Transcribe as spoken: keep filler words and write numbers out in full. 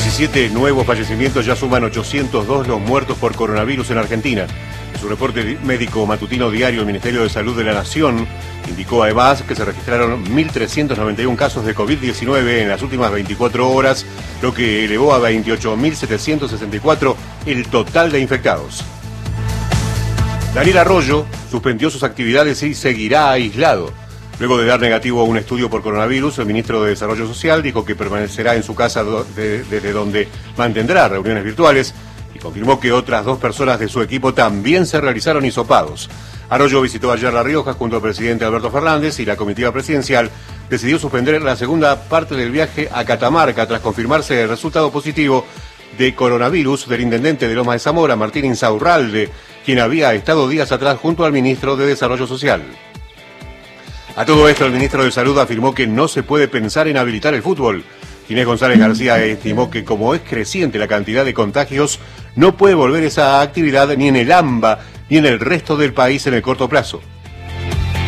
diecisiete nuevos fallecimientos, ya suman ochocientos dos los muertos por coronavirus en Argentina. En su reporte médico matutino diario, el Ministerio de Salud de la Nación indicó además que se registraron mil trescientos noventa y uno casos de COVID diecinueve en las últimas veinticuatro horas, lo que elevó a veintiocho mil setecientos sesenta y cuatro el total de infectados. Daniel Arroyo suspendió sus actividades y seguirá aislado. Luego de dar negativo a un estudio por coronavirus, el ministro de Desarrollo Social dijo que permanecerá en su casa de, desde donde mantendrá reuniones virtuales y confirmó que otras dos personas de su equipo también se realizaron hisopados. Arroyo visitó ayer La Rioja junto al presidente Alberto Fernández y la comitiva presidencial decidió suspender la segunda parte del viaje a Catamarca tras confirmarse el resultado positivo de coronavirus del intendente de Lomas de Zamora, Martín Insaurralde, quien había estado días atrás junto al ministro de Desarrollo Social. A todo esto, el ministro de Salud afirmó que no se puede pensar en habilitar el fútbol. Ginés González García estimó que como es creciente la cantidad de contagios, no puede volver esa actividad ni en el AMBA ni en el resto del país en el corto plazo.